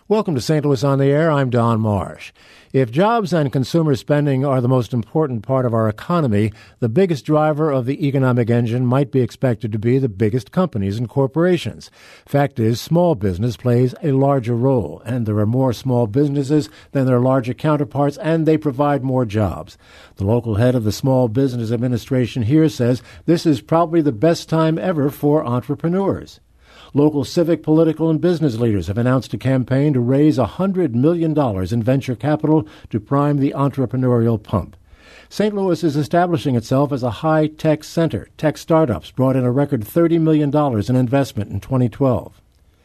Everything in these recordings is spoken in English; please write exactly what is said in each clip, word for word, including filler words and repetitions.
Welcome to Saint Louis on the Air. I'm Don Marsh. If jobs and consumer spending are the most important part of our economy, the biggest driver of the economic engine might be expected to be the biggest companies and corporations. Fact is, small business plays a larger role, and there are more small businesses than their larger counterparts, and they provide more jobs. The local head of the Small Business Administration here says this is probably the best time ever for entrepreneurs. Local civic, political, and business leaders have announced a campaign to raise one hundred million dollars in venture capital to prime the entrepreneurial pump. Saint Louis is establishing itself as a high-tech center. Tech startups brought in a record thirty million dollars in investment in twenty twelve.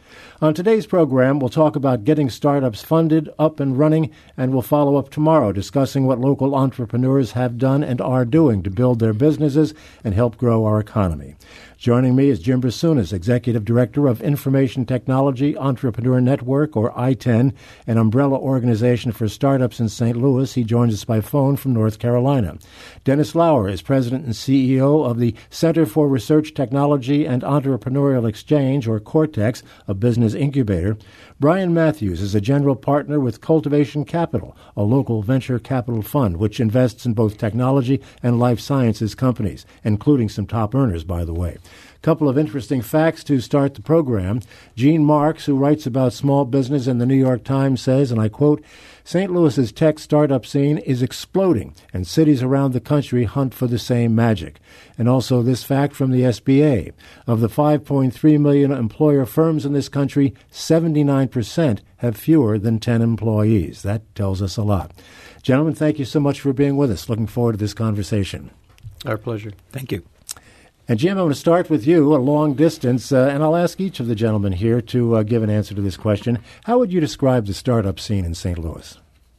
On today's program, we'll talk about getting startups funded, up and running, and we'll follow up tomorrow discussing what local entrepreneurs have done and are doing to build their businesses and help grow our economy. Joining me is Jim Brasunas, Executive Director of Information Technology Entrepreneur Network, or I T E N, an umbrella organization for startups in Saint Louis. He joins us by phone from North Carolina. Dennis Lauer is President and C E O of the Center for Research Technology and Entrepreneurial Exchange, or Cortex, a business incubator. Brian Matthews is a general partner with Cultivation Capital, a local venture capital fund which invests in both technology and life sciences companies, including some top earners, by the way. A couple of interesting facts to start the program. Gene Marks, who writes about small business in the New York Times, says, and I quote, Saint Louis's tech startup scene is exploding, and cities around the country hunt for the same magic. And also this fact from the S B A. Of the five point three million employer firms in this country, seventy-nine percent have fewer than ten employees. That tells us a lot. Gentlemen, thank you so much for being with us. Looking forward to this conversation. Our pleasure. Thank you. And, Jim, I'm going to start with you, a long distance, uh, and I'll ask each of the gentlemen here to uh, give an answer to this question. How would you describe the startup scene in Saint Louis?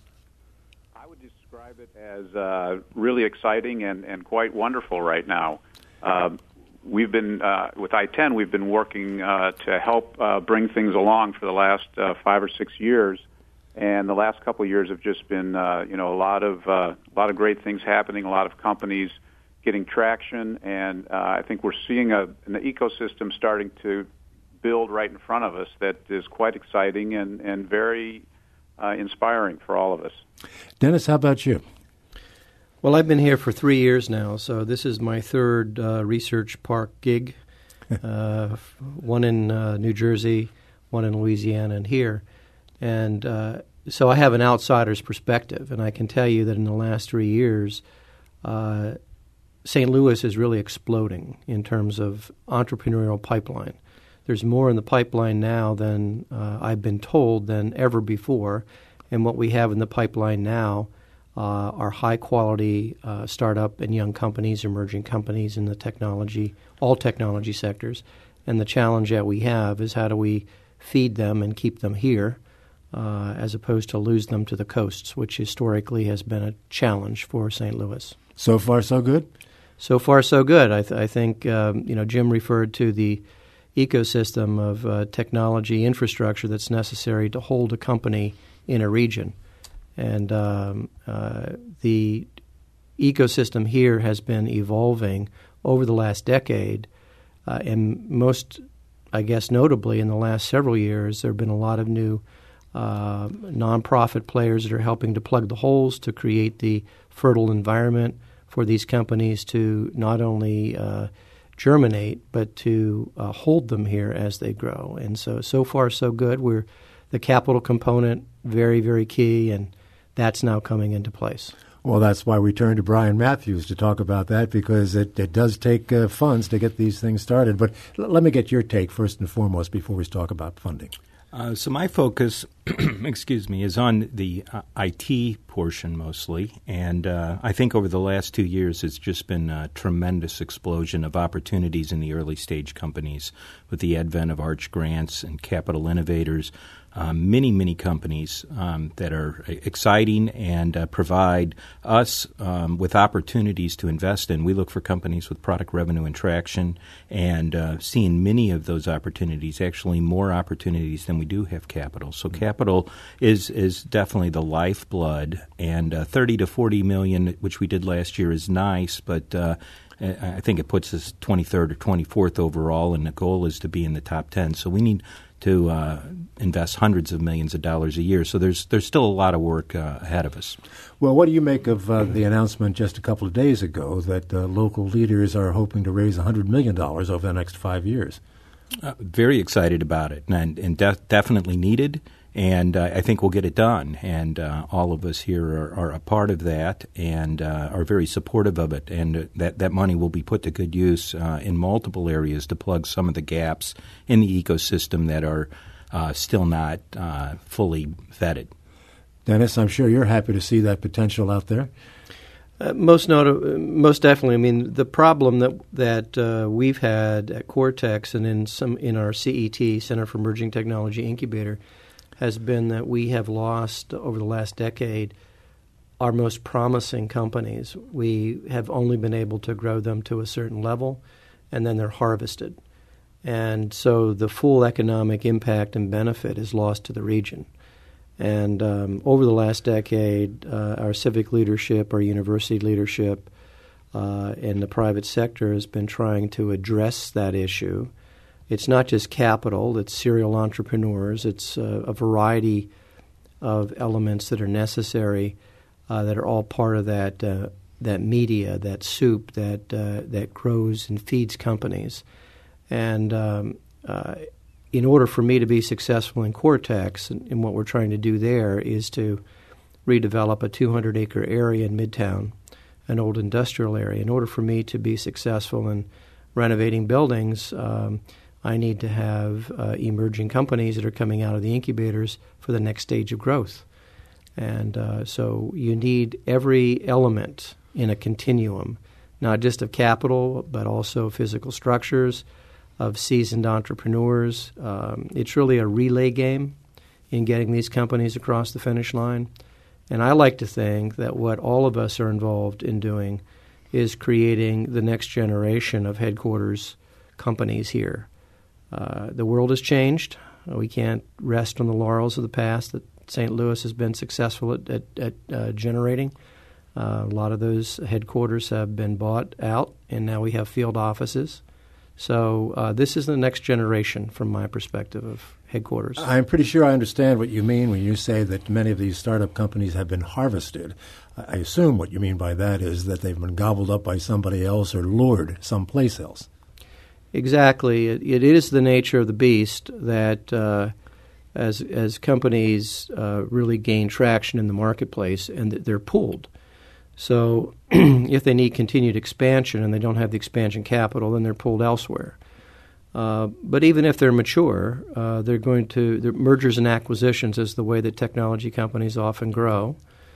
I would describe it as uh, really exciting and, and quite wonderful right now. Uh, we've been, uh, with I T E N, we've been working uh, to help uh, bring things along for the last uh, five or six years. And the last couple of years have just been, uh, you know, a lot of uh, a lot of great things happening, a lot of companies getting traction, and uh, I think we're seeing a, an ecosystem starting to build right in front of us that is quite exciting and, and very uh, inspiring for all of us. Dennis, how about you? Well, I've been here for three years now, so this is my third uh, research park gig, uh, one in uh, New Jersey, one in Louisiana, and here. And uh, so I have an outsider's perspective, and I can tell you that in the last three years, uh, Saint Louis is really exploding in terms of entrepreneurial pipeline. There's more in the pipeline now than uh, I've been told than ever before, and what we have in the pipeline now uh, are high-quality uh, startup and young companies, emerging companies in the technology, all technology sectors. And the challenge that we have is how do we feed them and keep them here uh, as opposed to lose them to the coasts, which historically has been a challenge for Saint Louis. So far, so good? So far, so good. I, th- I think um, you know Jim referred to the ecosystem of uh, technology infrastructure that's necessary to hold a company in a region, and um, uh, the ecosystem here has been evolving over the last decade, uh, and most, I guess, notably in the last several years, there have been a lot of new uh, nonprofit players that are helping to plug the holes to create the fertile environment for these companies to not only uh, germinate, but to uh, hold them here as they grow. And so, so far, so good. We're the capital component, very, very key, and that's now coming into place. Well, that's why we turn to Brian Matthews to talk about that, because it, it does take uh, funds to get these things started. But l- let me get your take first and foremost before we talk about funding. Uh, so my focus, excuse me, is on the uh, I T portion mostly, and uh, I think over the last two years it's just been a tremendous explosion of opportunities in the early stage companies with the advent of Arch Grants and Capital Innovators. Um, many, many companies um, that are exciting and uh, provide us um, with opportunities to invest in. We look for companies with product revenue and traction, and uh, seeing many of those opportunities, actually more opportunities than we do have capital. So mm-hmm. capital is is definitely the lifeblood, and uh, thirty to forty million, which we did last year, is nice, but uh, I think it puts us twenty-third or twenty-fourth overall, and the goal is to be in the top ten. So we need to uh, invest hundreds of millions of dollars a year. So there's there's still a lot of work uh, ahead of us. Well, what do you make of uh, the announcement just a couple of days ago that uh, local leaders are hoping to raise one hundred million dollars over the next five years? Uh, very excited about it, and, and de- definitely needed. And uh, I think we'll get it done. And uh, all of us here are, are a part of that and uh, are very supportive of it. And uh, that, that money will be put to good use uh, in multiple areas to plug some of the gaps in the ecosystem that are uh, still not uh, fully vetted. Dennis, I'm sure you're happy to see that potential out there. Uh, most not- most definitely. I mean, the problem that that uh, we've had at Cortex and in some in our C E T, Center for Emerging Technology Incubator, has been that we have lost over the last decade our most promising companies. We have only been able to grow them to a certain level, and then they're harvested. And so the full economic impact and benefit is lost to the region. And um, over the last decade, uh, our civic leadership, our university leadership, uh, and the private sector has been trying to address that issue. It's not just capital, it's serial entrepreneurs, it's uh, a variety of elements that are necessary uh, that are all part of that uh, that media, that soup that uh, that grows and feeds companies. And um, uh, in order for me to be successful in Cortex, and, and what we're trying to do there is to redevelop a two hundred acre area in Midtown, an old industrial area. In order for me to be successful in renovating buildings, um, I need to have uh, emerging companies that are coming out of the incubators for the next stage of growth. And uh, so you need every element in a continuum, not just of capital, but also physical structures, of seasoned entrepreneurs. Um, it's really a relay game in getting these companies across the finish line. And I like to think that what all of us are involved in doing is creating the next generation of headquarters companies here. Uh, the world has changed. We can't rest on the laurels of the past that Saint Louis has been successful at, at, at uh, generating. Uh, a lot of those headquarters have been bought out, and now we have field offices. So uh, this is the next generation from my perspective of headquarters. I'm pretty sure I understand what you mean when you say that many of these startup companies have been harvested. I assume what you mean by that is that they've been gobbled up by somebody else or lured someplace else. Exactly. It, it is the nature of the beast that uh, as as companies uh, really gain traction in the marketplace and they're pulled. So if they need continued expansion and they don't have the expansion capital, then they're pulled elsewhere. Uh, but even if they're mature, uh, they're going to – mergers and acquisitions is the way that technology companies often grow.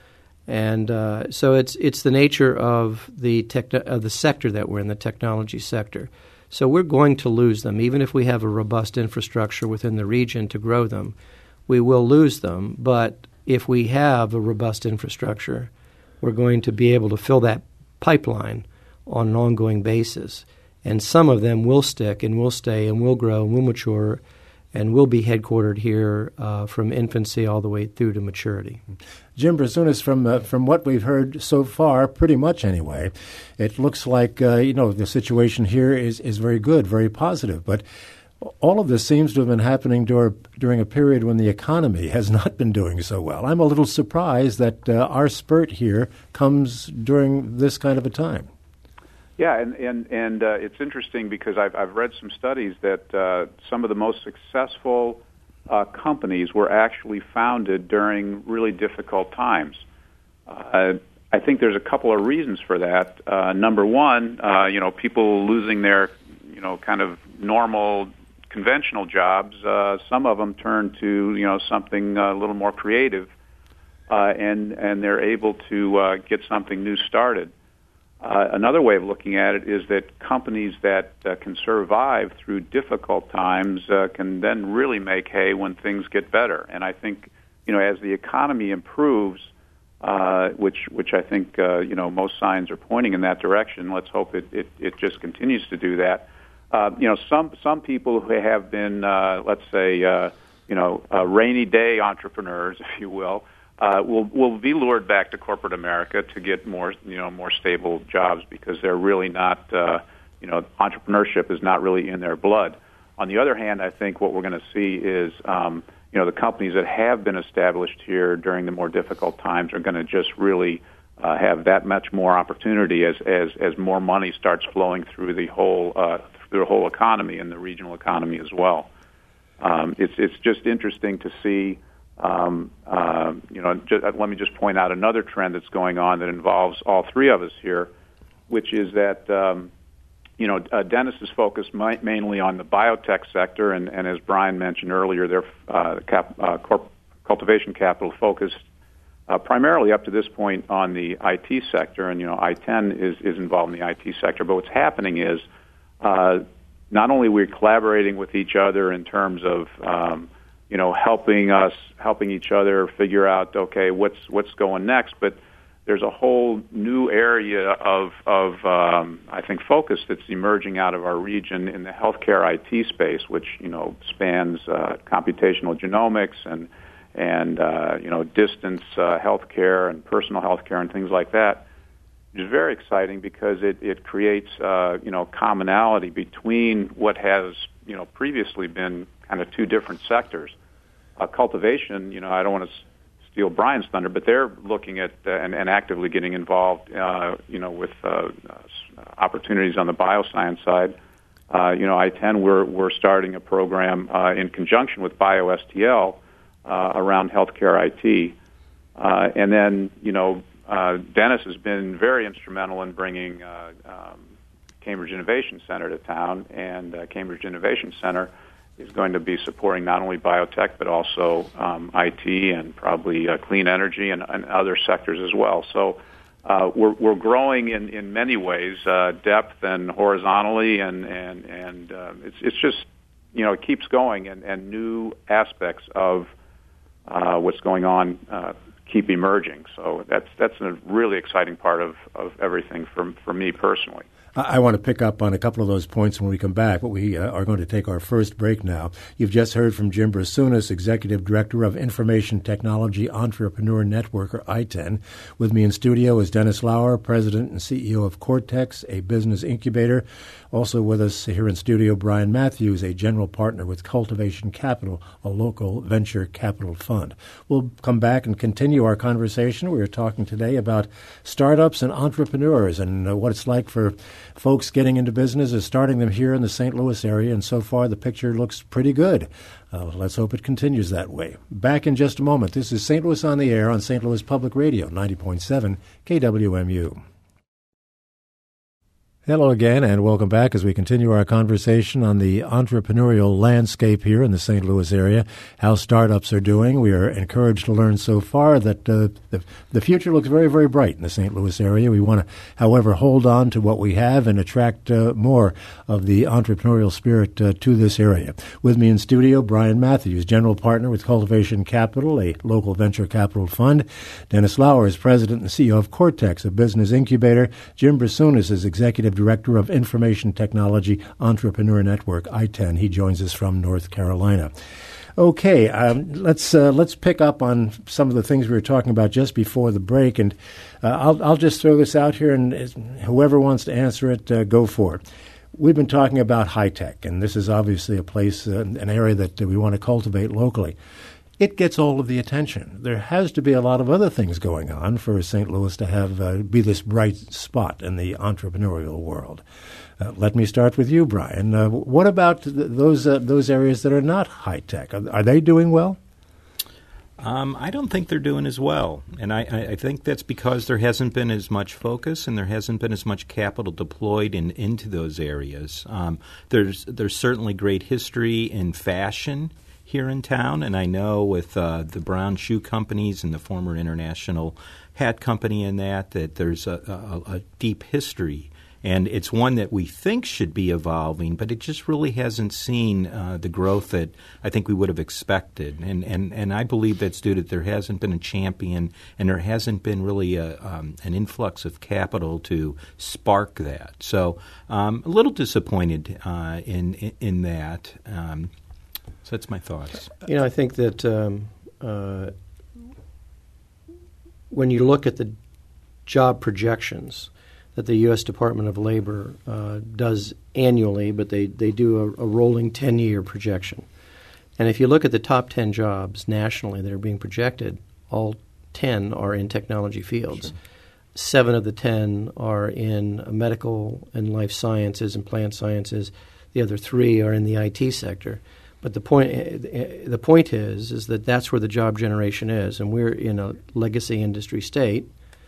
And uh, so it's it's the nature of the tech, of the sector that we're in, the technology sector. So we're going to lose them. Even if we have a robust infrastructure within the region to grow them, we will lose them. But if we have a robust infrastructure, we're going to be able to fill that pipeline on an ongoing basis. And some of them will stick and will stay and will grow and will mature and will be headquartered here uh, from infancy all the way through to maturity. Jim Brasunas, from uh, from what we've heard so far, pretty much anyway, it looks like uh, you know the situation here is, is very good, very positive. But all of this seems to have been happening dur- during a period when the economy has not been doing so well. I'm a little surprised that uh, our spurt here comes during this kind of a time. Yeah, and and and uh, it's interesting because I've I've read some studies that uh, some of the most successful uh, companies were actually founded during really difficult times. Uh, I think there's a couple of reasons for that. Uh, number one, uh, you know, people losing their, you know, kind of normal, conventional jobs. Uh, some of them turn to, you know, something a little more creative, uh, and and they're able to uh, get something new started. Uh, another way of looking at it is that companies that uh, can survive through difficult times uh, can then really make hay when things get better. And I think, you know, as the economy improves, uh, which which I think, uh, you know, most signs are pointing in that direction. Let's hope it, it, it just continues to do that. Uh, you know, some some people who have been, uh, let's say, uh, you know, uh, rainy day entrepreneurs, if you will, Uh, will will be lured back to corporate America to get more, you know, more stable jobs because they're really not, uh, you know, entrepreneurship is not really in their blood. On the other hand, I think what we're going to see is, um, you know, the companies that have been established here during the more difficult times are going to just really uh, have that much more opportunity as, as, as more money starts flowing through the whole uh, through the whole economy and the regional economy as well. Um, it's it's just interesting to see. Um, uh, you know, just, let me just point out another trend that's going on that involves all three of us here, which is that. Um, You know, uh, Dennis is focused mi- mainly on the biotech sector, and, and as Brian mentioned earlier, their uh, cap, uh, corp- cultivation capital focused uh, primarily up to this point on the I T sector, and you know, I ten is, is involved in the I T sector. But what's happening is uh, not only we're collaborating with each other in terms of um, you know helping us, helping each other figure out okay what's what's going next, but there's a whole new area of, of um, I think, focus that's emerging out of our region in the healthcare I T space, which you know spans uh, computational genomics and and uh, you know distance uh, healthcare and personal healthcare and things like that. Which is very exciting because it it creates uh, you know commonality between what has you know previously been kind of two different sectors. Uh, cultivation, you know, I don't want to steal Brian's thunder, but they're looking at uh, and, and actively getting involved, uh, you know, with uh, uh, opportunities on the bioscience side. Uh, you know, I ten, we're we're starting a program uh, in conjunction with BioSTL uh, around healthcare I T, uh, and then you know, uh, Dennis has been very instrumental in bringing uh, um, Cambridge Innovation Center to town, and uh, Cambridge Innovation Center is going to be supporting not only biotech but also um, I T and probably uh, clean energy and, and other sectors as well. So uh, we're we're growing in, in many ways, uh, depth and horizontally, and and and uh, it's it's just you know it keeps going, and, and new aspects of uh, what's going on uh, keep emerging. So that's that's a really exciting part of, of everything for for me personally. I want to pick up on a couple of those points when we come back, but we uh, are going to take our first break now. You've just heard from Jim Brasunas, Executive Director of Information Technology Entrepreneur Network, or I ten. With me in studio is Dennis Lauer, President and C E O of Cortex, a business incubator. Also with us here in studio, Brian Matthews, a general partner with Cultivation Capital, a local venture capital fund. We'll come back and continue our conversation. We are talking today about startups and entrepreneurs and uh, what it's like for folks getting into business is starting them here in the Saint Louis area, and so far the picture looks pretty good. Uh, let's hope it continues that way. Back in just a moment. This is Saint Louis on the Air on Saint Louis Public Radio, ninety point seven K W M U. Hello again, and welcome back as we continue our conversation on the entrepreneurial landscape here in the Saint Louis area, how startups are doing. We are encouraged to learn so far that uh, the, the future looks very, very bright in the Saint Louis area. We want to, however, hold on to what we have and attract uh, more of the entrepreneurial spirit uh, to this area. With me in studio, Brian Matthews, General Partner with Cultivation Capital, a local venture capital fund. Dennis Lauer is President and C E O of Cortex, a business incubator. Jim Brasunas is Executive Director of Information Technology Entrepreneur Network, I ten. He joins us from North Carolina. Okay, um, let's uh, let's pick up on some of the things we were talking about just before the break, and uh, I'll I'll just throw this out here, and whoever wants to answer it, uh, go for it. We've been talking about high tech, and this is obviously a place, uh, an area that we want to cultivate locally. It gets all of the attention. There has to be a lot of other things going on for Saint Louis to have uh, be this bright spot in the entrepreneurial world. Uh, let me start with you, Brian. Uh, what about th- those uh, those areas that are not high tech? Are, are they doing well? Um, I don't think they're doing as well, and I, I think that's because there hasn't been as much focus and there hasn't been as much capital deployed in, into those areas. Um, there's there's certainly great history in fashion here in town, and I know with uh, the Brown Shoe Companies and the former International Hat Company in that, that there's a, a, a deep history, and it's one that we think should be evolving, but it just really hasn't seen uh, the growth that I think we would have expected, and, and, and I believe that's due to there hasn't been a champion, and there hasn't been really a, um, an influx of capital to spark that. So um, a little disappointed uh, in, in, in that. Um, So that's my thoughts. You know, I think that um, uh, when you look at the job projections, that the U S Department of Labor uh, does annually, but they, they do a, a rolling ten-year projection. And if you look at the top ten jobs nationally that are being projected, all ten are in technology fields. Sure. Seven of the ten are in medical and life sciences and plant sciences. The other three are in the I T sector. But the point the point is is that that's where the job generation is, and we're in a legacy industry state.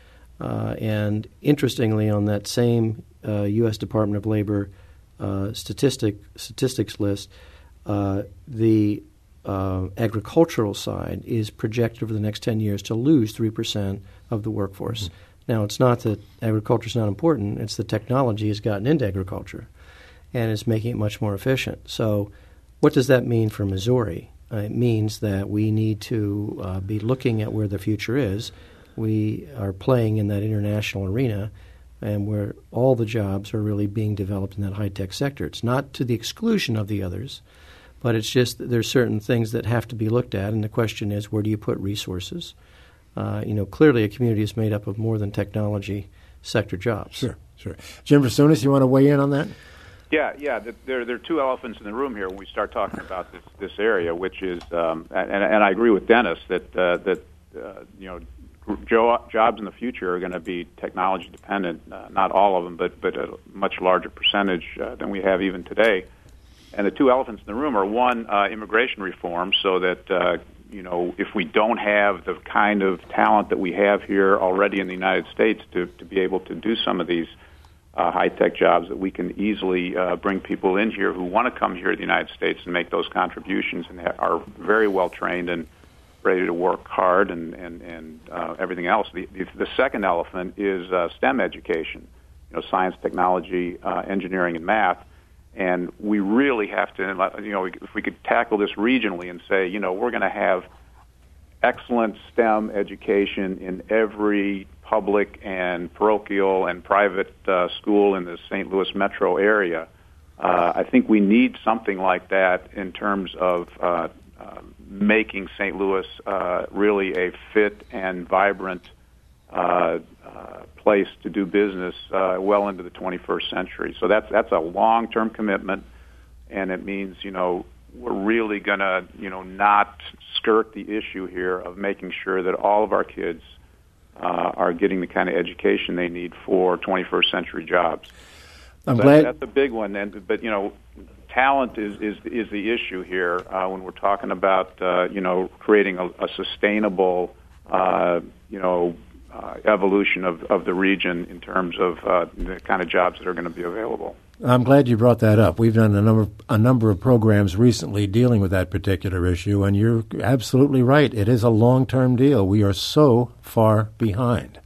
Uh, and interestingly, on that same uh, U S Department of Labor uh, statistic statistics list, uh, the uh, agricultural side is projected over the next ten years to lose three percent of the workforce. Mm-hmm. Now, it's not that agriculture is not important. It's the technology has gotten into agriculture and is making it much more efficient. So what does that mean for Missouri? Uh, it means that we need to uh, be looking at where the future is. We are playing in that international arena and where all the jobs are really being developed in that high-tech sector. It's not to the exclusion of the others, but it's just that there's certain things that have to be looked at, and the question is, where do you put resources? Uh, you know, clearly a community is made up of more than technology sector jobs. Sure, sure. Jim Versunis, you want to weigh in on that? Yeah, yeah. There, there are two elephants in the room here when we start talking about this, this area, which is, um, and, and I agree with Dennis that uh, that uh, you know, jo- jobs in the future are going to be technology dependent. Uh, not all of them, but but a much larger percentage uh, than we have even today. And the two elephants in the room are one, uh, immigration reform, so that. Uh, You know, if we don't have the kind of talent that we have here already in the United States to, to be able to do some of these uh, high-tech jobs, that we can easily uh, bring people in here who want to come here to the United States and make those contributions and ha- are very well trained and ready to work hard and, and, and uh, everything else. The, the, the second elephant is uh, STEM education, you know, science, technology, uh, engineering, and math. And we really have to, you know, if we could tackle this regionally and say, you know, we're going to have excellent STEM education in every public and parochial and private uh, school in the Saint Louis metro area. Uh, I think we need something like that in terms of uh, uh, making Saint Louis uh, really a fit and vibrant uh, uh, place to do business uh, well into the twenty-first century. So that's that's a long-term commitment, and it means, you know, we're really going to, you know, not skirt the issue here of making sure that all of our kids uh, are getting the kind of education they need for twenty-first century jobs. I'm so glad that's a big one. And but you know, talent is is is the issue here uh, when we're talking about uh, you know, creating a, a sustainable uh, you know. Uh, evolution of, of the region in terms of uh, the kind of jobs that are going to be available. I'm glad you brought that up. We've done a number a number of programs recently dealing with that particular issue, and you're absolutely right. It is a long-term deal. We are so far behind.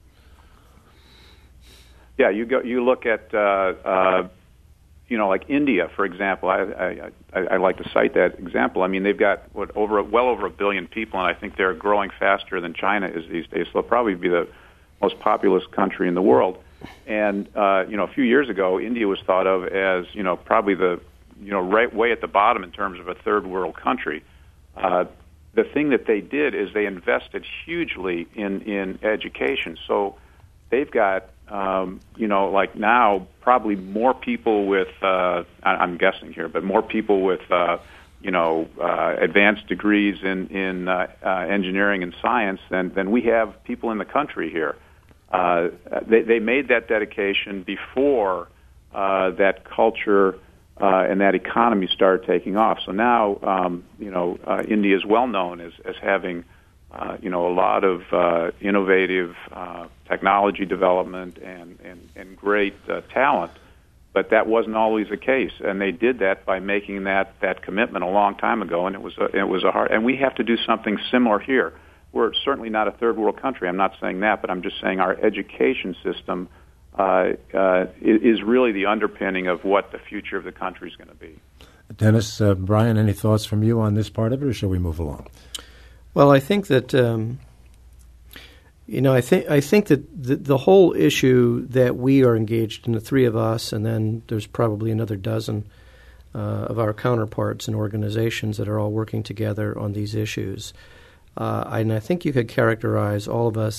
Yeah, you go. You look at uh, uh, you know, like India, for example. I, I, I, I like to cite that example. I mean, they've got what over well over a billion people, and I think they're growing faster than China is these days. So they'll probably be the most populous country in the world. And uh, you know, a few years ago, India was thought of as, you know, probably the, you know, right way at the bottom in terms of a third world country. Uh, the thing that they did is they invested hugely in in education. So they've got um, you know, like now probably more people with uh, I, I'm guessing here, but more people with uh, you know, uh, advanced degrees in in uh, uh, engineering and science than than we have people in the country here. Uh, they, they made that dedication before uh, that culture uh, and that economy started taking off. So now, um, you know, uh, India is well known as, as having, uh, you know, a lot of uh, innovative uh, technology development and, and, and great uh, talent. But that wasn't always the case, and they did that by making that, that commitment a long time ago, and it was a, it was a hard. And we have to do something similar here. We're certainly not a third world country. I'm not saying that, but I'm just saying our education system uh, uh, is really the underpinning of what the future of the country is going to be. Dennis, uh, Brian, any thoughts from you on this part of it, or shall we move along? Well, I think that um, you know, I think I think that the, the whole issue that we are engaged in, the three of us, and then there's probably another dozen uh, of our counterparts and organizations that are all working together on these issues. Uh, and I think you could characterize all of us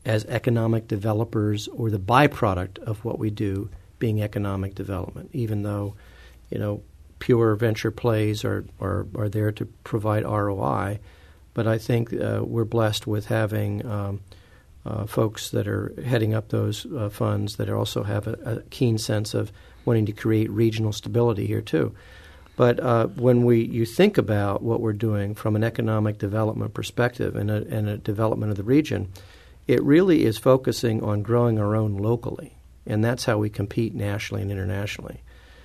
as economic developers or the byproduct of what we do being economic development, even though, you know, pure venture plays are, are, are there to provide R O I. But I think uh, we're blessed with having um, uh, folks that are heading up those uh, funds that also have a, a keen sense of wanting to create regional stability here too. But uh, when we you think about what we're doing from an economic development perspective and a, and a development of the region, it really is focusing on growing our own locally, and that's how we compete nationally and internationally.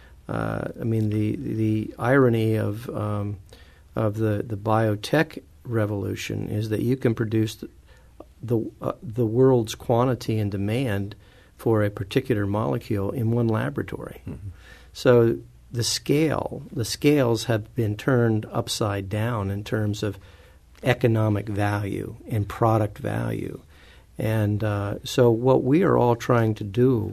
Uh, I mean, the the irony of um, of the, the biotech revolution is that you can produce the the, uh, the world's quantity and demand for a particular molecule in one laboratory. Mm-hmm. So the scale, the scales have been turned upside down in terms of economic value and product value. And uh, so what we are all trying to do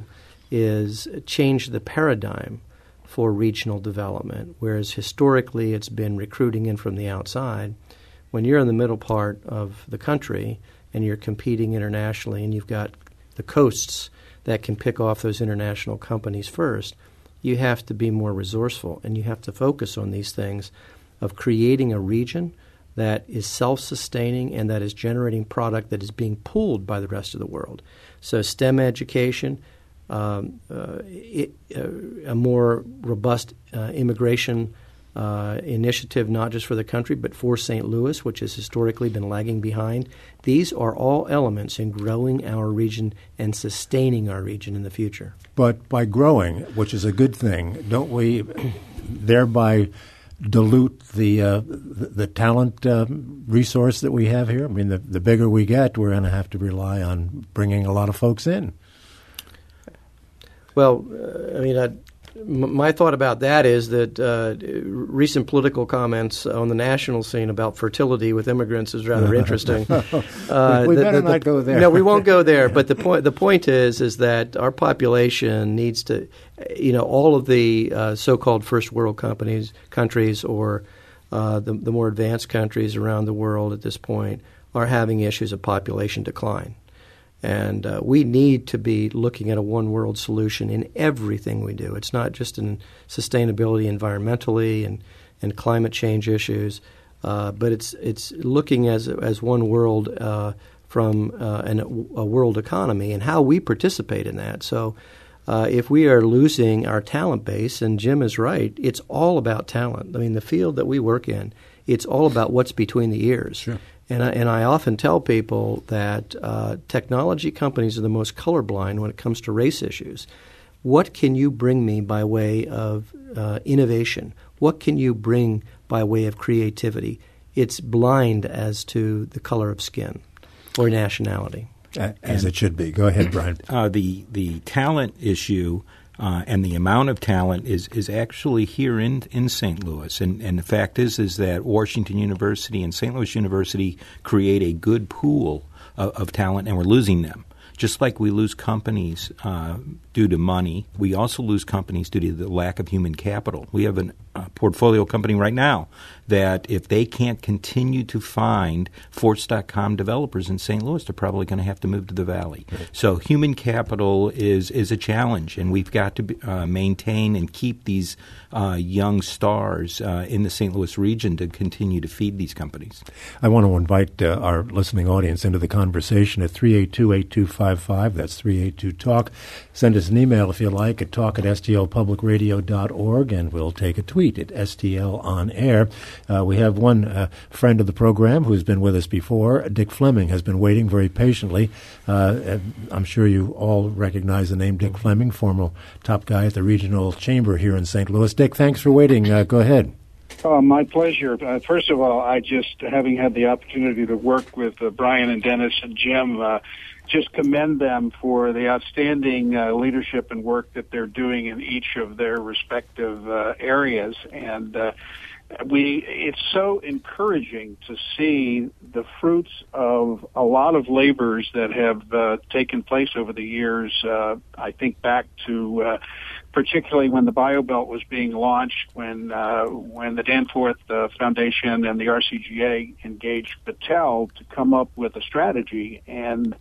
is change the paradigm for regional development, whereas historically it's been recruiting in from the outside. When you're in the middle part of the country and you're competing internationally and you've got the coasts that can pick off those international companies first, you have to be more resourceful and you have to focus on these things of creating a region that is self-sustaining and that is generating product that is being pulled by the rest of the world. So STEM education, um, uh, it, uh, a more robust uh, immigration uh, initiative, not just for the country, but for Saint Louis, which has historically been lagging behind. These are all elements in growing our region and sustaining our region in the future. But by growing, which is a good thing, don't we thereby dilute the uh, the, the talent uh, resource that we have here? I mean, the, the bigger we get, we're going to have to rely on bringing a lot of folks in. Well, uh, I mean, I, m- my thought about that is that uh, recent political comments on the national scene about fertility with immigrants is rather interesting. Uh, we we the, better the, not the, go there. No, we won't go there. But the point the point is is that our population needs to, you know, all of the uh, so-called first world companies, countries or uh, the, the more advanced countries around the world at this point are having issues of population decline. And uh, we need to be looking at a one-world solution in everything we do. It's not just in sustainability environmentally and, and climate change issues, uh, but it's it's looking as as one world uh, from uh, an, a world economy and how we participate in that. So uh, if we are losing our talent base, and Jim is right, it's all about talent. I mean, the field that we work in, it's all about what's between the ears. Sure. And I, and I often tell people that uh, technology companies are the most colorblind when it comes to race issues. What can you bring me by way of uh, innovation? What can you bring by way of creativity? It's blind as to the color of skin or nationality. As and, it should be. Go ahead, Brian. Uh, the, the talent issue Uh, and the amount of talent is, is actually here in, in Saint Louis. And, and the fact is is that Washington University and Saint Louis University create a good pool of, of talent, and we're losing them. Just like we lose companies uh, due to money, we also lose companies due to the lack of human capital. We have an, a portfolio company right now that if they can't continue to find Force dot com developers in Saint Louis, they're probably going to have to move to the Valley. Right. So human capital is, is a challenge, and we've got to be, uh, maintain and keep these uh, young stars uh, in the Saint Louis region to continue to feed these companies. I want to invite uh, our listening audience into the conversation at three eight two, eight two five five. That's three eight two talk. Send us an email if you like at talk at s t l public radio dot org, and we'll take a tweet at S T L on air. Uh, we have one uh, friend of the program who's been with us before. Dick Fleming has been waiting very patiently. Uh, I'm sure you all recognize the name Dick Fleming, former top guy at the Regional Chamber here in Saint Louis. Dick, thanks for waiting. Uh, go ahead. Oh, my pleasure. Uh, first of all, I just, having had the opportunity to work with uh, Brian and Dennis and Jim, uh, just commend them for the outstanding uh, leadership and work that they're doing in each of their respective uh, areas. And uh, we, it's so encouraging to see the fruits of a lot of labors that have uh, taken place over the years. Uh, I think back to uh, particularly when the BioBelt was being launched, when uh, when the Danforth uh, Foundation and the R C G A engaged Battelle to come up with a strategy. And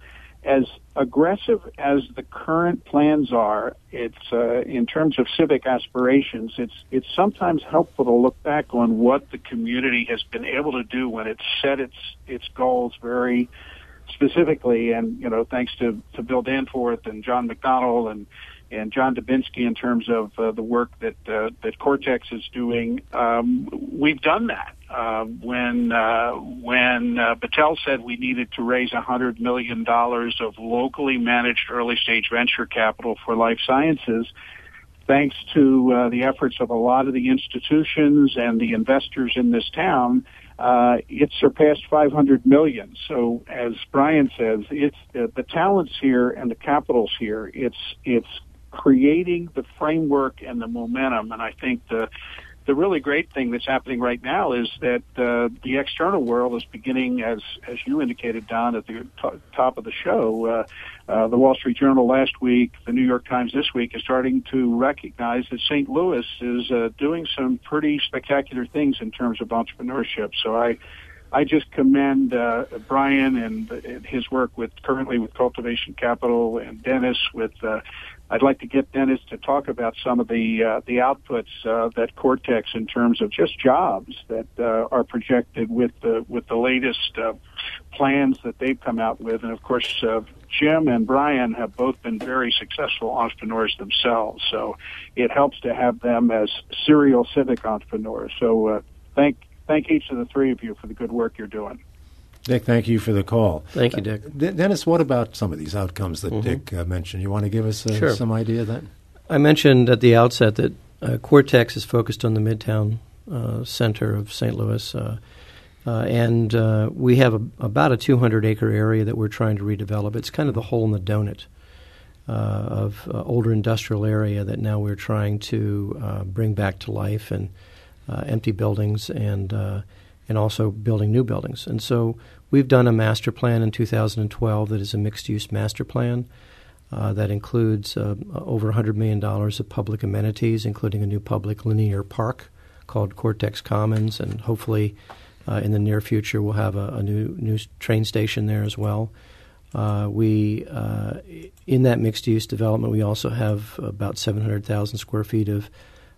as aggressive as the current plans are, it's uh, in terms of civic aspirations, it's it's sometimes helpful to look back on what the community has been able to do when it's set its its goals very specifically. And, you know, thanks to, to Bill Danforth and John McDonnell and and John Dubinsky in terms of uh, the work that uh, that Cortex is doing, um, we've done that. Uh, when uh, when uh, Battelle said we needed to raise one hundred million dollars of locally managed early-stage venture capital for life sciences, thanks to uh, the efforts of a lot of the institutions and the investors in this town, uh, it surpassed five hundred million dollars. So, as Brian says, it's uh, the talent's here and the capital's here. It's it's creating the framework and the momentum, and I think the the really great thing that's happening right now is that uh, the external world is beginning, as as you indicated, Don, at the t- top of the show. Uh, uh, the Wall Street Journal last week, the New York Times this week, is starting to recognize that Saint Louis is uh, doing some pretty spectacular things in terms of entrepreneurship. So I. I just commend uh, Brian and his work with currently with Cultivation Capital, and Dennis with. Uh, I'd like to get Dennis to talk about some of the uh, the outputs uh, that Cortex, in terms of just jobs that uh, are projected with the with the latest uh, plans that they've come out with, and of course uh, Jim and Brian have both been very successful entrepreneurs themselves. So it helps to have them as serial civic entrepreneurs. So uh, thank. Thank each of the three of you for the good work you're doing. Dick, thank you for the call. Thank you, Dick. Uh, D- Dennis, what about some of these outcomes that mm-hmm. Dick uh, mentioned? You want to give us uh, sure. some idea of that? I mentioned at the outset that uh, Cortex is focused on the Midtown uh, center of Saint Louis, uh, uh, and uh, we have a, about a two hundred acre area that we're trying to redevelop. It's kind of the hole in the donut uh, of uh, older industrial area that now we're trying to uh, bring back to life, and Uh, empty buildings and uh, and also building new buildings. And so we've done a master plan in two thousand twelve that is a mixed-use master plan uh, that includes uh, over one hundred million dollars of public amenities, including a new public linear park called Cortex Commons, and hopefully uh, in the near future we'll have a, a new new train station there as well. Uh, we uh, in that mixed-use development, we also have about seven hundred thousand square feet of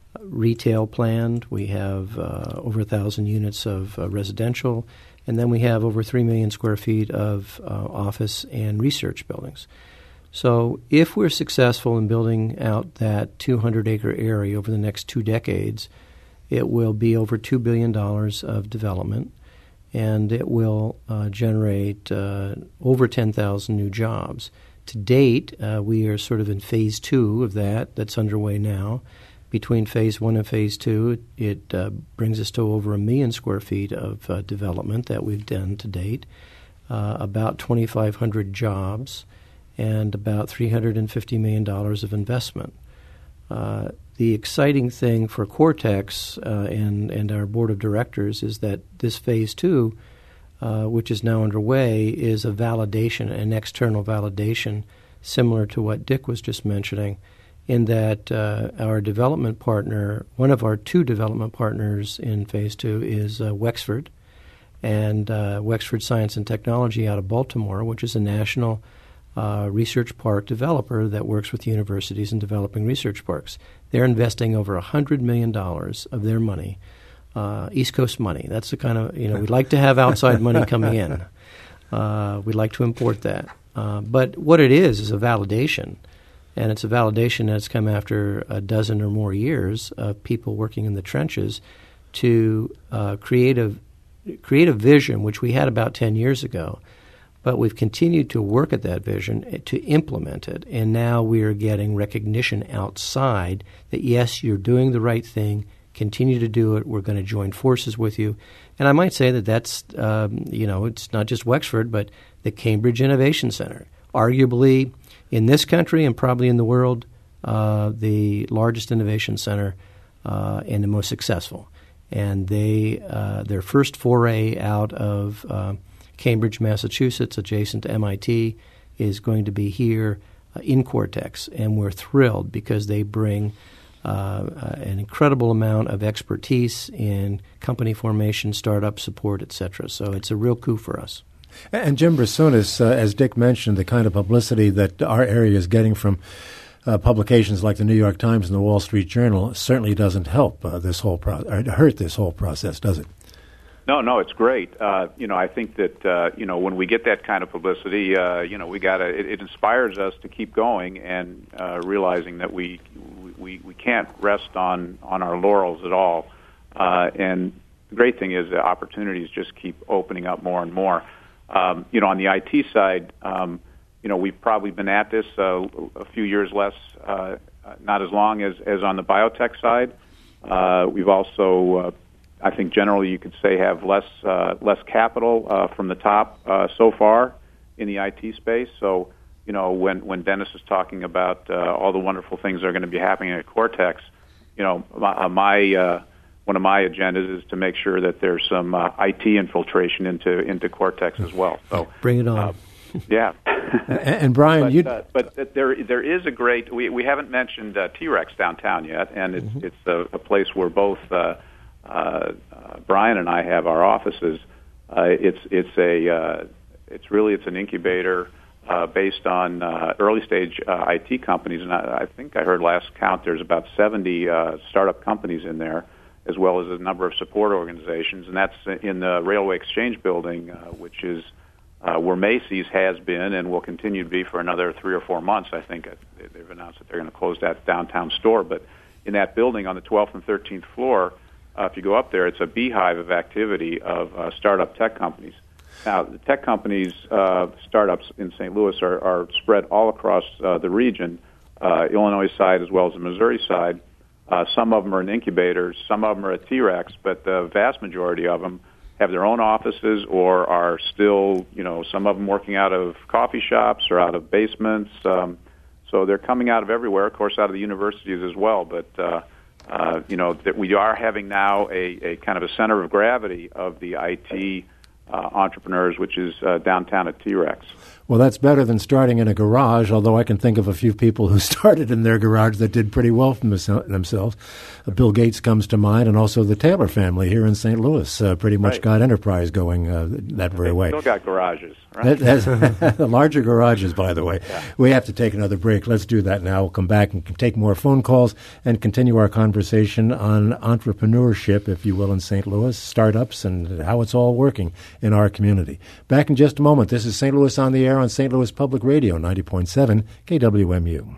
retail planned. We have uh, over a thousand units of uh, residential, and then we have over three million square feet of uh, office and research buildings. So if we're successful in building out that two hundred acre area over the next two decades, it will be over two billion dollars of development, and it will uh, generate uh, over ten thousand new jobs. To date, uh, we are sort of in phase two of that that's underway now. Between phase one and phase two, it, it uh, brings us to over a million square feet of uh, development that we've done to date, uh, about twenty-five hundred jobs, and about three hundred fifty million dollars of investment. Uh, the exciting thing for Cortex uh, and, and our board of directors is that this phase two, uh, which is now underway, is a validation, an external validation, similar to what Dick was just mentioning, in that uh, our development partner, one of our two development partners in phase two is uh, Wexford, and uh, Wexford Science and Technology out of Baltimore, which is a national uh, research park developer that works with universities in developing research parks. They're investing over one hundred million dollars of their money, uh, East Coast money. That's the kind of, you know, we'd like to have outside money coming in. Uh, we'd like to import that. Uh, but what it is is a validation. And it's a validation that's come after a dozen or more years of people working in the trenches to uh, create a create a vision, which we had about ten years ago. But we've continued to work at that vision to implement it. And now we are getting recognition outside that, yes, you're doing the right thing. Continue to do it. We're going to join forces with you. And I might say that that's, um, you know, it's not just Wexford, but the Cambridge Innovation Center. Arguably, in this country and probably in the world, uh, the largest innovation center uh, and the most successful. And they uh, their first foray out of uh, Cambridge, Massachusetts, adjacent to M I T, is going to be here uh, in Cortex. And we're thrilled because they bring uh, uh, an incredible amount of expertise in company formation, startup support, et cetera. So it's a real coup for us. And Jim Bersunis, uh, as Dick mentioned, the kind of publicity that our area is getting from uh, publications like the New York Times and the Wall Street Journal certainly doesn't help uh, this whole pro- or hurt this whole process, does it? No, no, it's great. Uh, you know, I think that uh, you know when we get that kind of publicity, uh, you know, we got to. It, it inspires us to keep going and uh, realizing that we we we can't rest on on our laurels at all. Uh, and the great thing is the opportunities just keep opening up more and more. Um, you know, on the I T side, um, you know, we've probably been at this uh, a few years less, uh, not as long as as on the biotech side. Uh, we've also uh, I think generally you could say have less uh, less capital uh, from the top uh, so far in the I T space. So, you know, when, when Dennis is talking about uh, all the wonderful things that are going to be happening at Cortex, you know, my, my uh, one of my agendas is to make sure that there's some uh, I T infiltration into into Cortex as well. So bring it on. Uh, yeah. and, and Brian, but, you uh, but there there is a great. We we haven't mentioned uh, T-Rex downtown yet, and it's mm-hmm. it's a, a place where both. Uh, Uh, uh, Brian and I have our offices. Uh, it's it's a uh, it's really it's an incubator uh, based on uh, early stage uh, I T companies, and I, I think I heard last count there's about seventy uh, startup companies in there, as well as a number of support organizations, and that's in the Railway Exchange Building, uh, which is uh, where Macy's has been and will continue to be for another three or four months. I think they've announced that they're going to close that downtown store, but in that building on the twelfth and thirteenth floor. Uh, if you go up there, it's a beehive of activity of uh, startup tech companies. Now, the tech companies, uh, startups in Saint Louis are, are spread all across uh, the region, uh, Illinois side as well as the Missouri side. Uh, some of them are in incubators, some of them are at T-Rex, but the vast majority of them have their own offices or are still, you know, some of them working out of coffee shops or out of basements. Um, so they're coming out of everywhere, of course, out of the universities as well, but... Uh, Uh, you know, that we are having now a, a kind of a center of gravity of the I T uh, entrepreneurs, which is uh, downtown at T-Rex. Well, that's better than starting in a garage, although I can think of a few people who started in their garage that did pretty well for themselves. Uh, Bill Gates comes to mind, and also the Taylor family here in Saint Louis uh, pretty much right. got enterprise going uh, that very they way. Still got garages, right? That, that's, larger garages, by the way. Yeah. We have to take another break. Let's do that now. We'll come back and take more phone calls and continue our conversation on entrepreneurship, if you will, in Saint Louis, startups, and how it's all working in our community. Back in just a moment. This is Saint Louis on the Air on Saint Louis Public Radio, ninety point seven K W M U.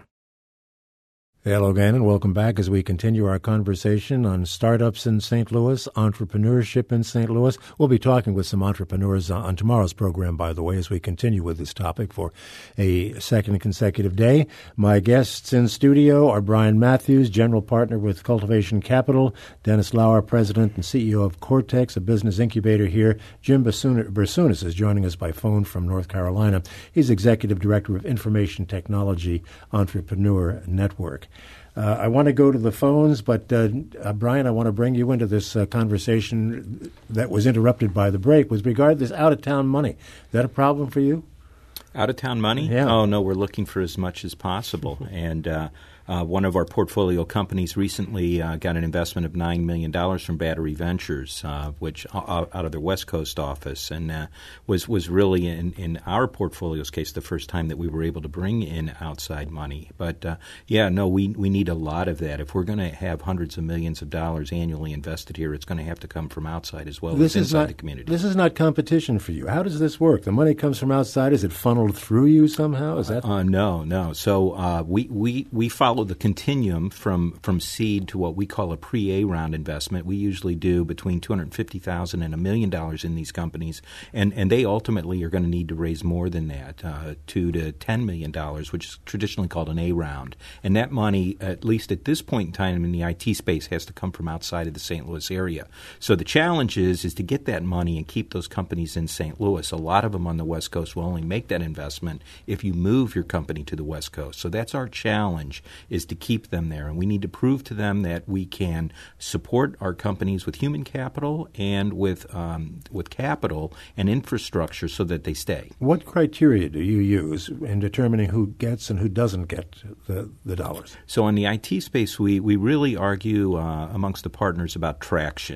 Hello again, and welcome back as we continue our conversation on startups in Saint Louis, entrepreneurship in Saint Louis. We'll be talking with some entrepreneurs on tomorrow's program, by the way, as we continue with this topic for a second consecutive day. My guests in studio are Brian Matthews, general partner with Cultivation Capital, Dennis Lauer, president and C E O of Cortex, a business incubator here. Jim Bersunis is joining us by phone from North Carolina. He's executive director of Information Technology Entrepreneur Network. Uh, I want to go to the phones, but uh, uh, Brian, I want to bring you into this uh, conversation that was interrupted by the break with regard to this out-of-town money. Is that a problem for you? Out-of-town money? Yeah. Oh, no, we're looking for as much as possible. and uh, uh, one of our portfolio companies recently uh, got an investment of nine million dollars from Battery Ventures, uh, which uh, out of their West Coast office, and uh, was, was really, in, in our portfolio's case, the first time that we were able to bring in outside money. But, uh, yeah, no, we, we need a lot of that. If we're going to have hundreds of millions of dollars annually invested here, it's going to have to come from outside as well this as inside not, the community. This is not competition for you. How does this work? The money comes from outside. Is it funneled through you somehow? Is that uh, no, no. So uh, we, we, we follow the continuum from, from seed to what we call a pre-A round investment. We usually do between two hundred fifty thousand dollars and a million dollars in these companies, and, and they ultimately are going to need to raise more than that, uh, two to ten million dollars, which is traditionally called an A round. And that money, at least at this point in time in the I T space, has to come from outside of the Saint Louis area. So the challenge is, is to get that money and keep those companies in Saint Louis. A lot of them on the West Coast will only make that investment if you move your company to the West Coast. So that's our challenge, is to keep them there. And we need to prove to them that we can support our companies with human capital and with um, with capital and infrastructure so that they stay. What criteria do you use in determining who gets and who doesn't get the, the dollars? So in the I T space, we, we really argue uh, amongst the partners about traction.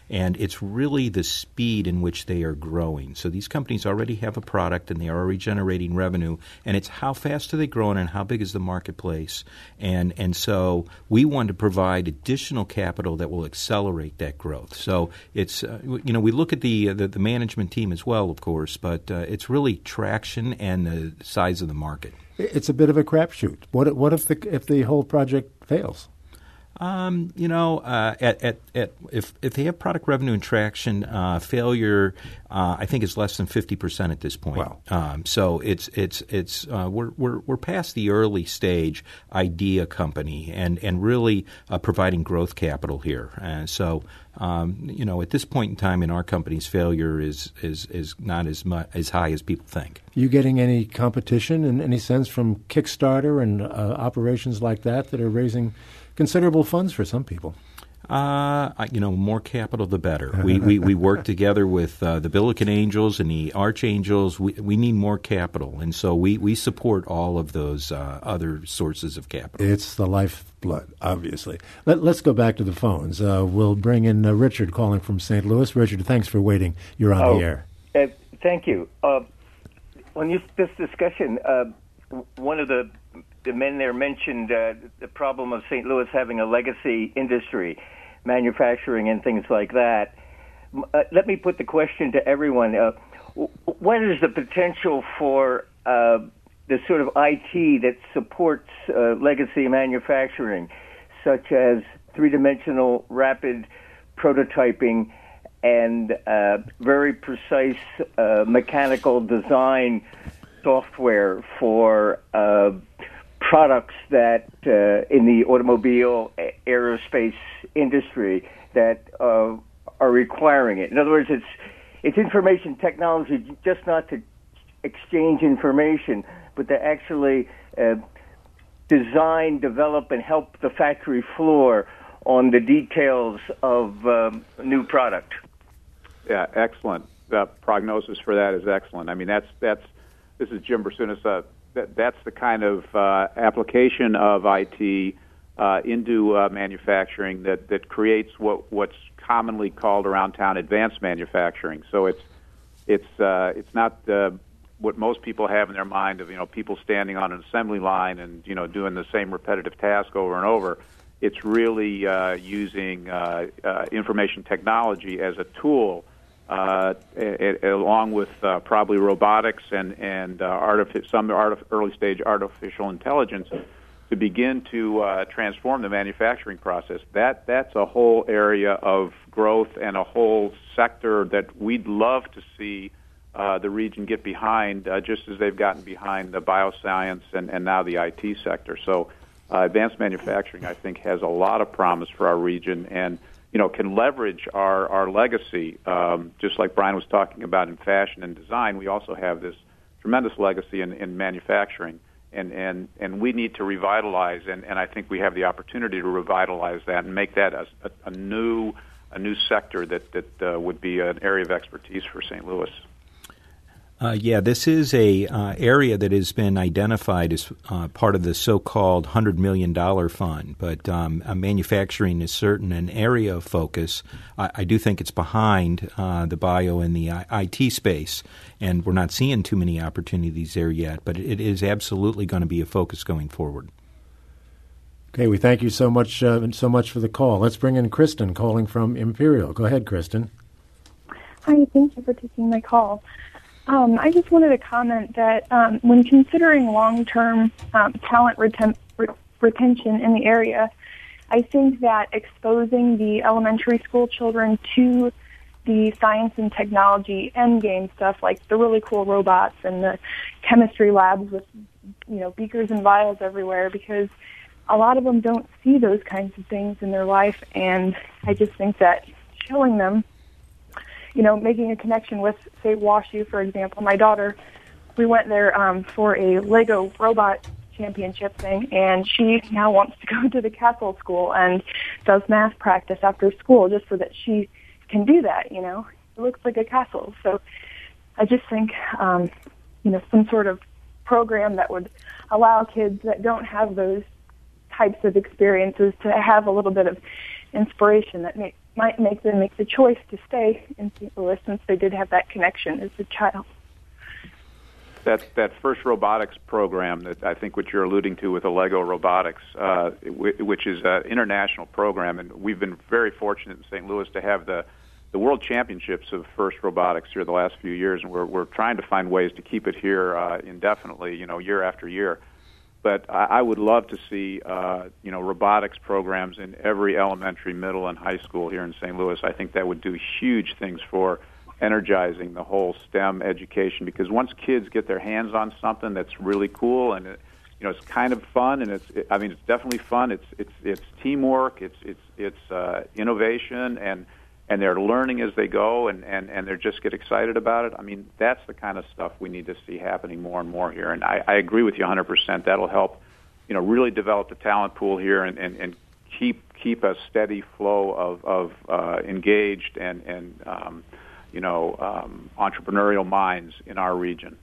And it's really the speed in which they are growing. So these companies already have a product and they are already generating revenue, and it's how fast are they growing and how big is the marketplace. And and so we want to provide additional capital that will accelerate that growth. So it's, uh, you know, we look at the, uh, the the management team as well, of course, but uh, it's really traction and the size of the market. It's a bit of a crapshoot. What what if the if the whole project fails? Um, you know, uh, at, at, at if if they have product revenue and traction, uh, failure, uh, I think is less than fifty percent at this point. Wow. Um, so it's it's it's uh, we're we're we're past the early stage idea company and and really uh, providing growth capital here. And so um, you know, at this point in time in our company's failure is is is not as much as high as people think. You getting any competition in any sense from Kickstarter and uh, operations like that that are raising considerable funds for some people? Uh, you know, more capital, the better. We we, we work together with uh, the Billiken Angels and the Archangels. We we need more capital, and so we, we support all of those uh, other sources of capital. It's the lifeblood, obviously. Let, let's go back to the phones. Uh, we'll bring in uh, Richard calling from Saint Louis. Richard, thanks for waiting. You're on oh, the air. Uh, thank you. Uh, on this, this discussion, uh, one of the the men there mentioned uh, the problem of Saint Louis having a legacy industry, manufacturing and things like that. Uh, let me put the question to everyone. Uh, what is the potential for uh, the sort of I T that supports uh, legacy manufacturing, such as three-dimensional rapid prototyping and uh, very precise uh, mechanical design software for uh, products that uh, in the automobile, aerospace industry that uh, are requiring it. In other words, it's it's information technology, just not to exchange information, but to actually uh, design, develop, and help the factory floor on the details of um, new product. Yeah, excellent. The prognosis for that is excellent. I mean, that's that's. This is Jim Bersunas. Uh, that, that's the kind of uh, application of I T uh, into uh, manufacturing that, that creates what what's commonly called around town advanced manufacturing. So it's it's uh, it's not uh, what most people have in their mind of you know people standing on an assembly line and you know doing the same repetitive task over and over. It's really uh, using uh, uh, information technology as a tool. Uh, it, it, along with uh, probably robotics and and uh, artific- some artif- early stage artificial intelligence, to begin to uh, transform the manufacturing process. That that's a whole area of growth and a whole sector that we'd love to see uh, the region get behind, uh, just as they've gotten behind the bioscience and, and now the I T sector. So, uh, advanced manufacturing, I think, has a lot of promise for our region and. You know, can leverage our, our legacy, um, just like Brian was talking about in fashion and design. We also have this tremendous legacy in, in manufacturing, and, and, and we need to revitalize, and, and I think we have the opportunity to revitalize that and make that a, a, a new a new sector that, that uh, would be an area of expertise for Saint Louis. Uh, yeah, this is a uh, area that has been identified as uh, part of the so-called one hundred million dollars fund, but um, uh, manufacturing is certain an area of focus. I, I do think it's behind uh, the bio and the I- IT space, and we're not seeing too many opportunities there yet, but it is absolutely going to be a focus going forward. Okay, we thank you so much uh, so much for the call. Let's bring in Kristen calling from Imperial. Go ahead, Kristen. Hi, thank you for taking my call. Um, I just wanted to comment that um, when considering long-term um, talent reten- re- retention in the area, I think that exposing the elementary school children to the science and technology endgame stuff, like the really cool robots and the chemistry labs with, you know, beakers and vials everywhere, because a lot of them don't see those kinds of things in their life, and I just think that showing them, you know, making a connection with, say, WashU, for example. My daughter, we went there um, for a Lego robot championship thing, and she now wants to go to the Castle School and does math practice after school just so that she can do that, you know. It looks like a castle. So I just think, um, you know, some sort of program that would allow kids that don't have those types of experiences to have a little bit of inspiration that may, might make them make the choice to stay in Saint Louis since they did have that connection as a child. That that FIRST Robotics program that I think what you're alluding to with Allego Robotics, uh, which is an international program, and we've been very fortunate in Saint Louis to have the the World Championships of FIRST Robotics here the last few years, and we're we're trying to find ways to keep it here uh, indefinitely, you know, year after year. But I, I would love to see uh, you know robotics programs in every elementary, middle, and high school here in Saint Louis. I think that would do huge things for energizing the whole STEM education, because once kids get their hands on something that's really cool and it, you know it's kind of fun, and it's it, I mean it's definitely fun. It's it's it's teamwork. It's it's it's uh, innovation, and and they're learning as they go, and and and they just get excited about it. I mean that's the kind of stuff we need to see happening more and more here. And I, I agree with you one hundred percent. That'll help, you know, really develop the talent pool here and and, and keep keep a steady flow of of uh, engaged and and um, you know, um, entrepreneurial minds in our region.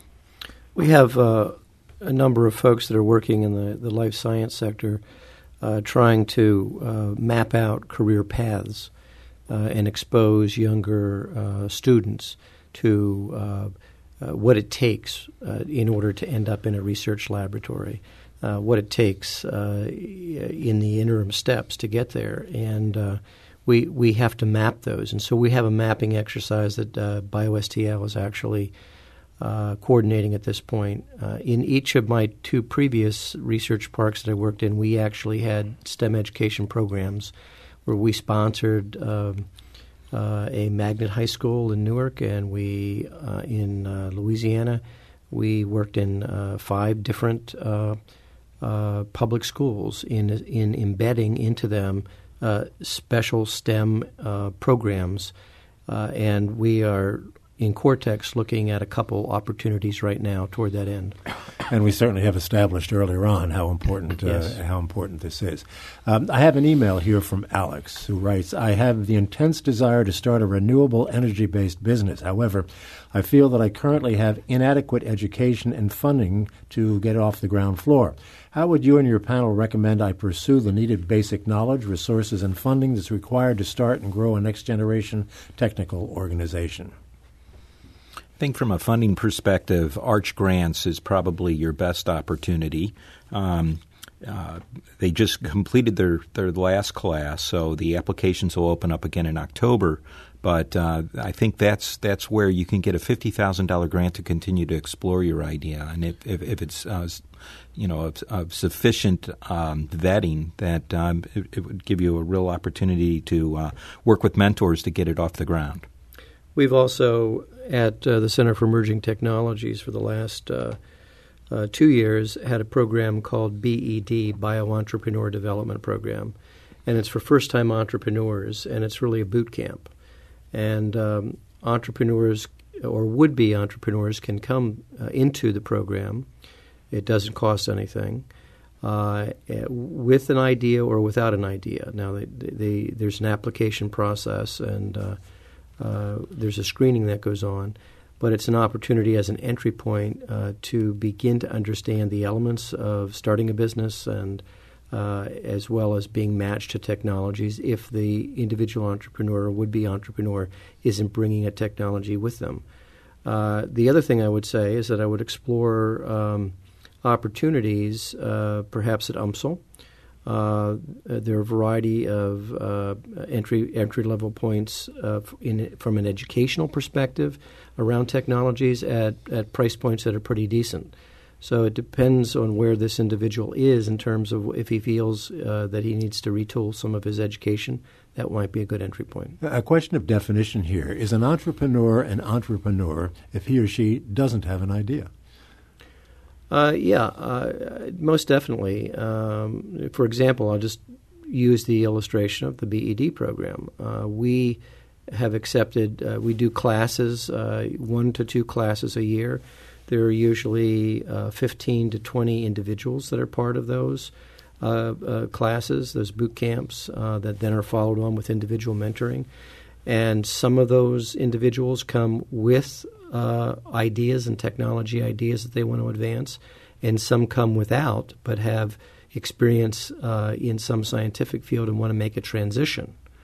We have uh, a number of folks that are working in the, the life science sector uh, trying to uh, map out career paths uh, and expose younger uh, students to uh, uh, what it takes uh, in order to end up in a research laboratory, uh, what it takes uh, in the interim steps to get there. And uh, We we have to map those, and so we have a mapping exercise that uh, BioSTL is actually uh, coordinating at this point. Uh, in each of my two previous research parks that I worked in, we actually had STEM education programs where we sponsored um, uh, a magnet high school in Newark, and we uh, in uh, Louisiana we worked in uh, five different uh, uh, public schools in in embedding into them Uh, special STEM uh, programs, uh, and we are in Cortex looking at a couple opportunities right now toward that end. And we certainly have established earlier on how important uh, yes. how important this is. Um, I have an email here from Alex who writes, I have the intense desire to start a renewable energy-based business. However, I feel that I currently have inadequate education and funding to get off the ground floor. How would you and your panel recommend I pursue the needed basic knowledge, resources, and funding that's required to start and grow a next-generation technical organization? I think from a funding perspective, Arch Grants is probably your best opportunity. Um, uh, they just completed their, their last class, so the applications will open up again in October. But uh, I think that's that's where you can get a fifty thousand dollars grant to continue to explore your idea. And if, if, if it's uh, you know of, of sufficient um, vetting, that um, it, it would give you a real opportunity to uh, work with mentors to get it off the ground. We've also, at uh, the Center for Emerging Technologies for the last uh, uh, two years, had a program called B E D, Bio-Entrepreneur Development Program. And it's for first-time entrepreneurs, and it's really a boot camp. And um, entrepreneurs or would-be entrepreneurs can come uh, into the program. It doesn't cost anything. Uh, with an idea or without an idea. Now, they, they, there's an application process, and uh, uh, there's a screening that goes on, but it's an opportunity as an entry point uh, to begin to understand the elements of starting a business, and uh, as well as being matched to technologies if the individual entrepreneur or would-be entrepreneur isn't bringing a technology with them. Uh, the other thing I would say is that I would explore um, opportunities, uh, perhaps at U M S L. Uh, there are a variety of uh, entry entry level points uh, in from an educational perspective around technologies at, at price points that are pretty decent. So it depends on where this individual is in terms of if he feels uh, that he needs to retool some of his education. That might be a good entry point. A question of definition here. Is an entrepreneur an entrepreneur if he or she doesn't have an idea? Uh, yeah, uh, most definitely. Um, for example, I'll just use the illustration of the B E D program. Uh, we have accepted, uh, we do classes, uh, one to two classes a year. There are usually uh, fifteen to twenty individuals that are part of those uh, uh, classes, those boot camps uh, that then are followed on with individual mentoring. And some of those individuals come with uh, ideas and technology ideas that they want to advance, and some come without but have experience uh, in some scientific field and want to make a transition.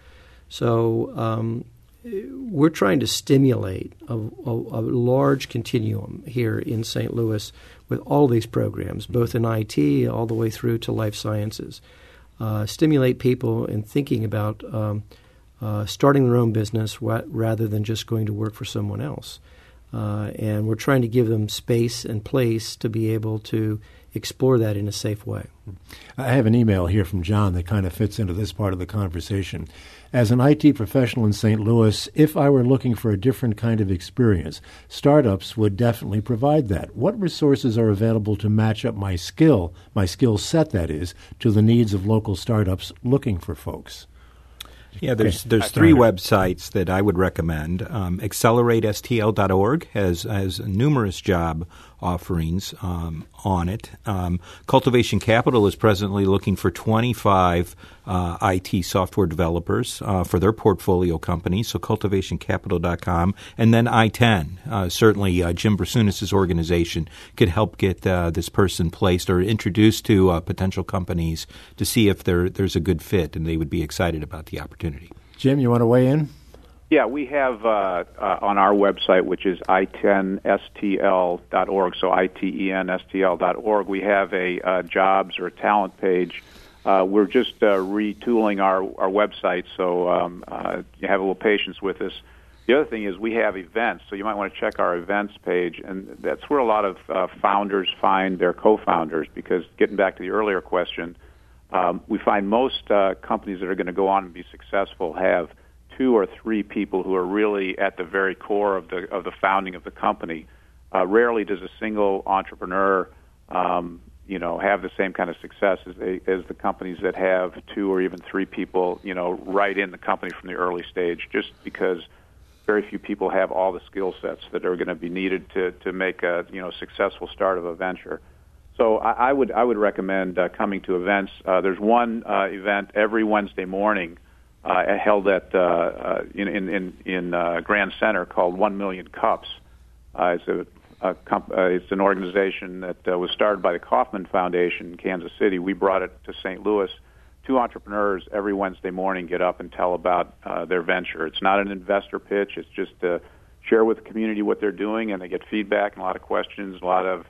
So um, we're trying to stimulate a, a, a large continuum here in Saint Louis with all these programs, both in I T all the way through to life sciences. Uh, stimulate people in thinking about um, uh, starting their own business ra- rather than just going to work for someone else. Uh, and we're trying to give them space and place to be able to explore that in a safe way. I have an email here from John that kind of fits into this part of the conversation. As an I T professional in Saint Louis, if I were looking for a different kind of experience, startups would definitely provide that. What resources are available to match up my skill, my skill set, that is, to the needs of local startups looking for folks? Yeah, there's there's three websites that I would recommend. Um, accelerate S T L dot org has has numerous job offerings um, on it. Um, Cultivation Capital is presently looking for twenty-five uh, I T software developers uh, for their portfolio companies, so cultivation capital dot com. And then I ten, uh, certainly uh, Jim Brasunas' organization could help get uh, this person placed or introduced to uh, potential companies to see if there there's a good fit, and they would be excited about the opportunity. Jim, you want to weigh in? Yeah, we have uh, uh, on our website, which is I ten S T L dot org, so I T E N S T L dot org, we have a uh, jobs or a talent page. Uh, we're just uh, retooling our, our website, so um, uh, you have a little patience with us. The other thing is we have events, so you might want to check our events page, and that's where a lot of uh, founders find their co-founders, because getting back to the earlier question, um, we find most uh, companies that are going to go on and be successful have two or three people who are really at the very core of the of the founding of the company. Uh, rarely does a single entrepreneur, um, you know, have the same kind of success as they, as the companies that have two or even three people, you know, right in the company from the early stage. Just because very few people have all the skill sets that are going to be needed to to make a you know successful start of a venture. So I, I would I would recommend uh, coming to events. Uh, there's one uh, event every Wednesday morning. Uh, held at uh, uh, in in in uh, Grand Center called One Million Cups. Uh, it's a, a comp- uh, it's an organization that uh, was started by the Kauffman Foundation in Kansas City. We brought it to Saint Louis. Two entrepreneurs every Wednesday morning get up and tell about uh, their venture. It's not an investor pitch. It's just to share with the community what they're doing, and they get feedback and a lot of questions, a lot of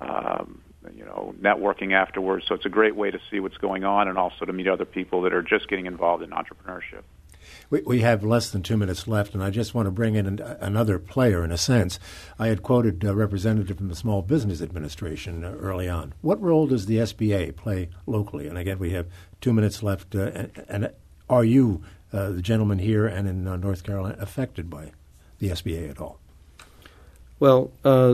um, you know, networking afterwards. So it's a great way to see what's going on and also to meet other people that are just getting involved in entrepreneurship. We, we have less than two minutes left, and I just want to bring in an, another player in a sense. I had quoted a representative from the Small Business Administration uh, early on. What role does the S B A play locally? And again, we have two minutes left. Uh, and, and are you, uh, the gentleman here and in uh, North Carolina, affected by the S B A at all? Well, uh,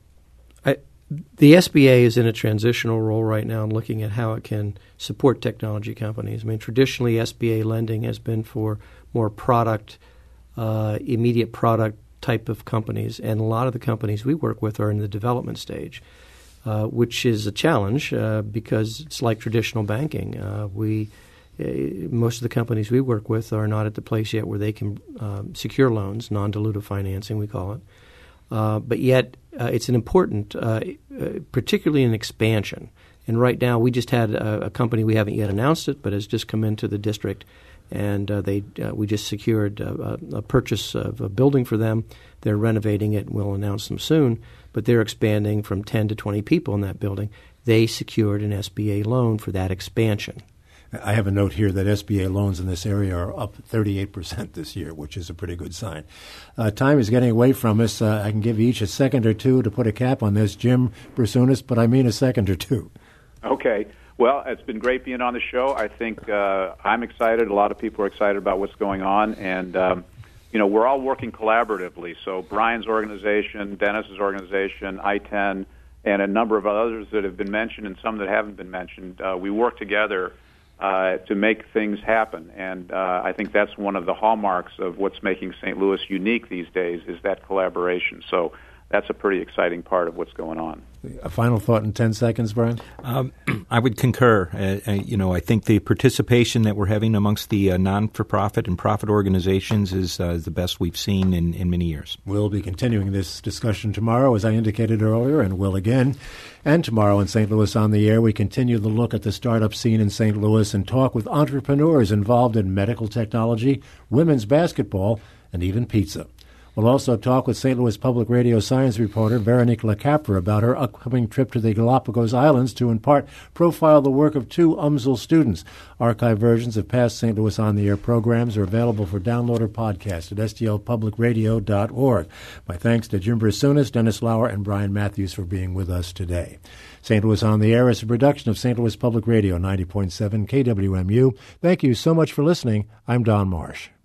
I The S B A is in a transitional role right now in looking at how it can support technology companies. I mean, traditionally, S B A lending has been for more product, uh, immediate product type of companies, and a lot of the companies we work with are in the development stage, uh, which is a challenge uh, because it's like traditional banking. Uh, we uh, most of the companies we work with are not at the place yet where they can um, secure loans, non-dilutive financing, we call it. Uh, but yet, uh, it's an important, uh, uh, particularly in expansion. And right now, we just had a, a company, we haven't yet announced it, but has just come into the district, and uh, they uh, we just secured a, a purchase of a building for them. They're renovating it, and we'll announce them soon. But they're expanding from ten to twenty people in that building. They secured an S B A loan for that expansion. I have a note here that S B A loans in this area are up thirty-eight percent this year, which is a pretty good sign. Uh, time is getting away from us. Uh, I can give you each a second or two to put a cap on this, Jim Brasunas, but I mean a second or two. Okay. Well, it's been great being on the show. I think uh, I'm excited. A lot of people are excited about what's going on, and um, you know, we're all working collaboratively. So Brian's organization, Dennis's organization, I ten, and a number of others that have been mentioned and some that haven't been mentioned, uh, we work together Uh, to make things happen. And uh, I think that's one of the hallmarks of what's making Saint Louis unique these days is that collaboration. So that's a pretty exciting part of what's going on. A final thought in ten seconds, Brian? Um, I would concur. Uh, uh, you know, I think the participation that we're having amongst the uh, non-for-profit and profit organizations is uh, the best we've seen in, in many years. We'll be continuing this discussion tomorrow, as I indicated earlier, and will again. And tomorrow in Saint Louis on the Air, we continue the look at the startup scene in Saint Louis and talk with entrepreneurs involved in medical technology, women's basketball, and even pizza. We'll also talk with Saint Louis Public Radio science reporter Veronique LeCapra about her upcoming trip to the Galapagos Islands to, in part, profile the work of two U M S L students. Archive versions of past Saint Louis On the Air programs are available for download or podcast at s t l public radio dot org. My thanks to Jim Brasunas, Dennis Lauer, and Brian Matthews for being with us today. Saint Louis On the Air is a production of Saint Louis Public Radio, ninety point seven K W M U. Thank you so much for listening. I'm Don Marsh.